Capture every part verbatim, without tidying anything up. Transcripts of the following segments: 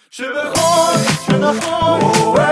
چه بخوای چه نخوای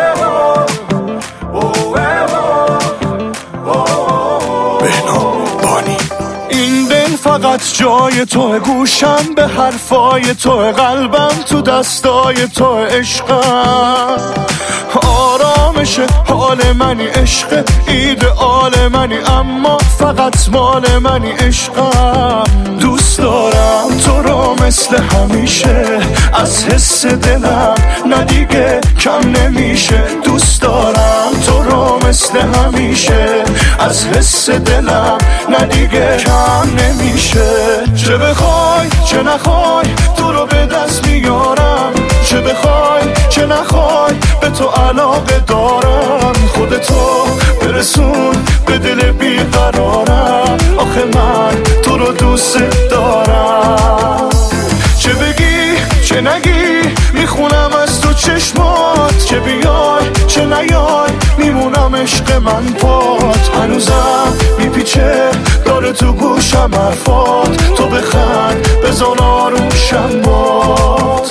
این دل فقط جای تو، گوشم به حرفای تو، قلبم تو دستای تو، عشقم آرامش حال منی، عشق ایدئال منی، اما فقط مال منی، عشقم دوست دارم تو رو مثل همیشه، از حس دلم ندیگه کم نمیشه، دوست دارم تو رو مثل همیشه، از حس دلم ندیگه کم نمیشه. چه بخوای چه نخوای تو رو به دست میارم، چه بخوای چه نخوای به تو علاقه دارم، خودتو برسون به دل بیقرارم، آخه من تو رو دوست دارم. چه بگی چه نگی میخونم از تو چشمات، چه بیای چه نیای میمونم عشق من پات، هنوزم میپیچه داره تو گوشم حرفات، تو بخند بزن آروشم باد.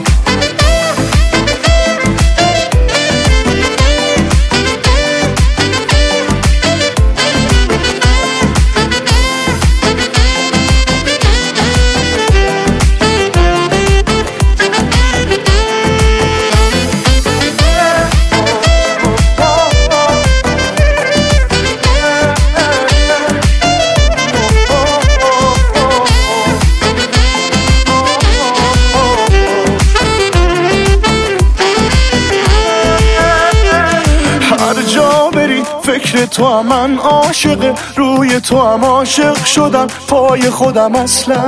فکر تو هم من عاشق، روی تو هم عاشق شدم، پای خودم اصلا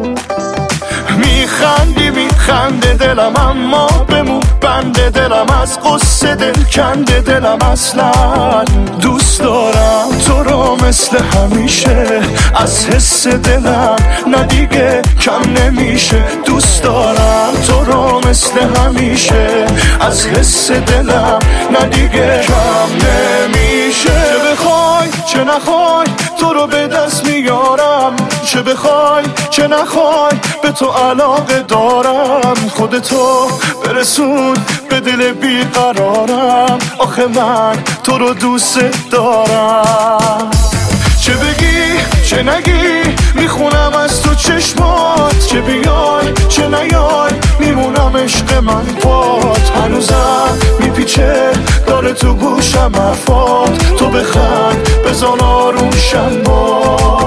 میخندی میخنده دلم، اما بمون بنده دلم، از قصه دل کنده دلم، اصلا دوست دارم تو رو مثل همیشه، از حس دلم ندیگه کم نمیشه، دوست دارم تو رو مثل همیشه، از حس دلم ندیگه کم نمیشه. چه بخوای چه نخوای تو رو به دست میارم، چه بخوای چه نخوای به تو علاقه دارم، خودتو برسون به دل بیقرارم، آخه من تو رو دوست دارم. چه بگی چه نگی میخونم از تو چشمات، چه بیای چه نیای میمونم عشق من پات، هنوزم میپیچه داره تو گوشم حرفات، تو بخند بزن آروشم باد.